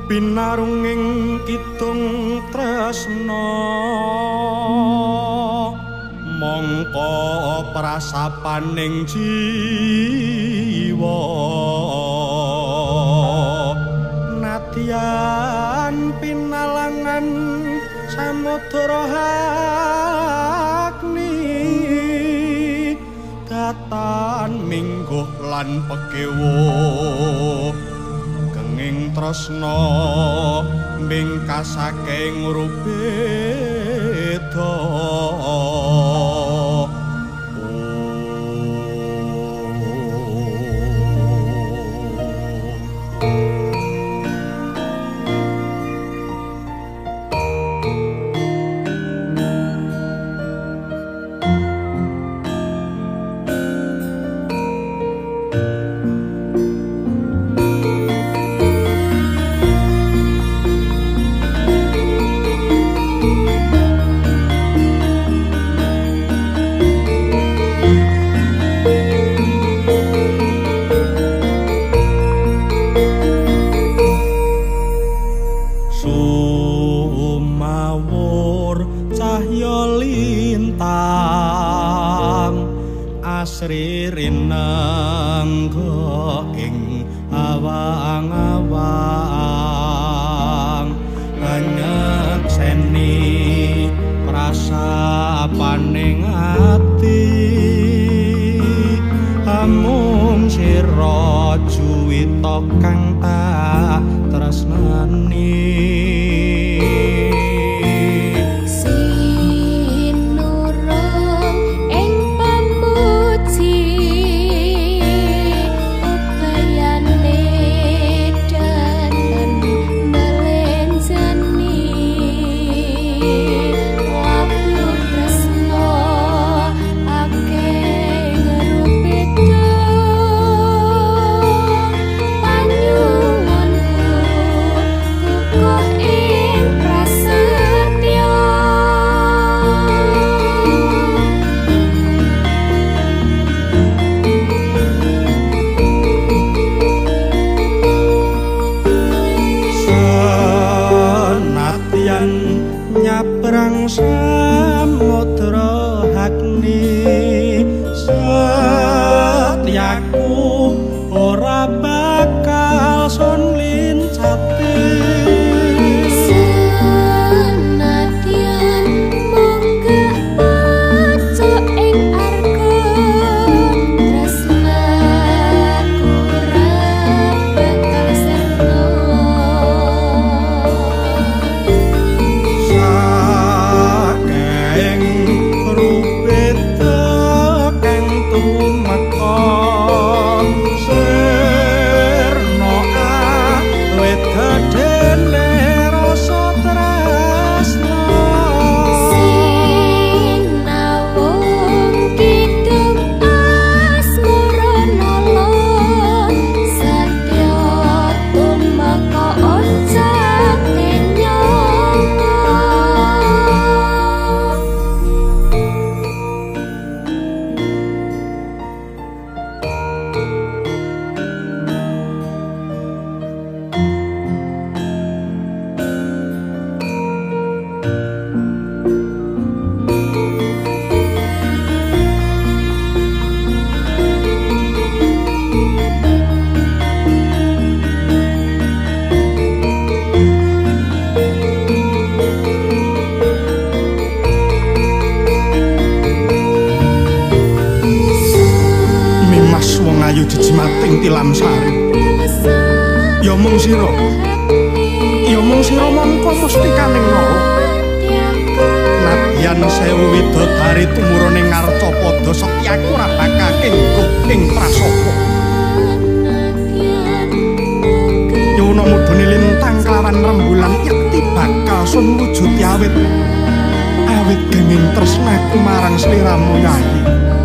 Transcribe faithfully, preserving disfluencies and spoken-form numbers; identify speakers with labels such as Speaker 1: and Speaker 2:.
Speaker 1: pinarunging kidung tresna mongko prasapaning jiwa nadyan pinalangan samudra agni datan mingguh lan pegewo kenging tresna mingkasake ngrubeda sririnengga ing awang-awang nyekseni prasapaning ati amung sira juwita kang tak tresnani nyabrang samudra agni setyaku ora bakal sun lincati ayu dijimating tilam sari ya mung sira ya mung sira mongko mustikaning nawa nadyan sewu widodari tumurune ngarcapada Setyaku ora bakal kengguh ing prasapa yono mudune lintang kelawan rembulan yakti bakal sun wujud awit awit genging tresnaku marang sliramu Yayi